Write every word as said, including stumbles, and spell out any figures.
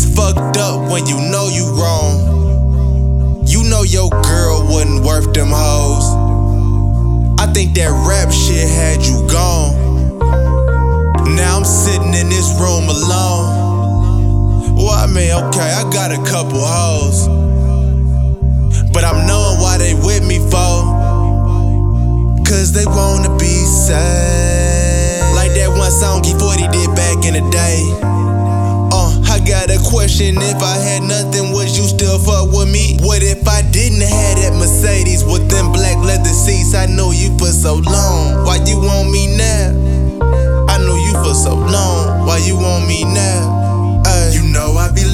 fucked up when you know you wrong. You know your girl wasn't worth them hoes. I think that rap shit had you gone. Now I'm sitting in this room alone. Well, I mean, okay, I got a couple hoes, but I'm knowing why they with me for. Cause they wanna be sad. Like that one song E forty did back in the day. Uh, I got a question, if I had nothing, would you still fuck with me? What if I didn't have that Mercedes with them black leather seats? I know you for so long, why you want me now? I know you for so long, why you want me now? Ay. You know I be